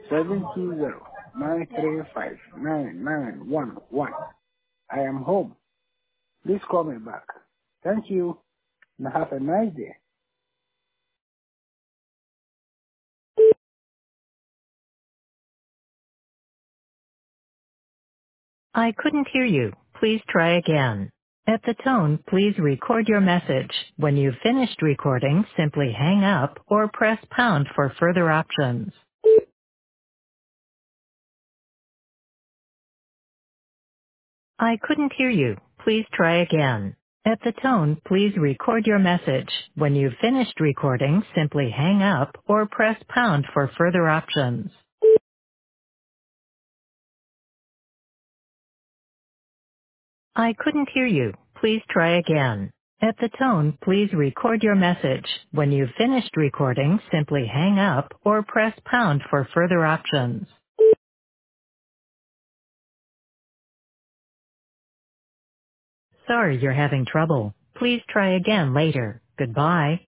720-935-9911. I am home. Please call me back. Thank you and have a nice day. I couldn't hear you. Please try again. At the tone, please record your message. When you've finished recording, simply hang up or press pound for further options. I couldn't hear you. Please try again. At the tone, please record your message. When you've finished recording, simply hang up or press pound for further options. I couldn't hear you. Please try again. At the tone, please record your message. When you've finished recording, simply hang up or press pound for further options. Sorry you're having trouble. Please try again later. Goodbye.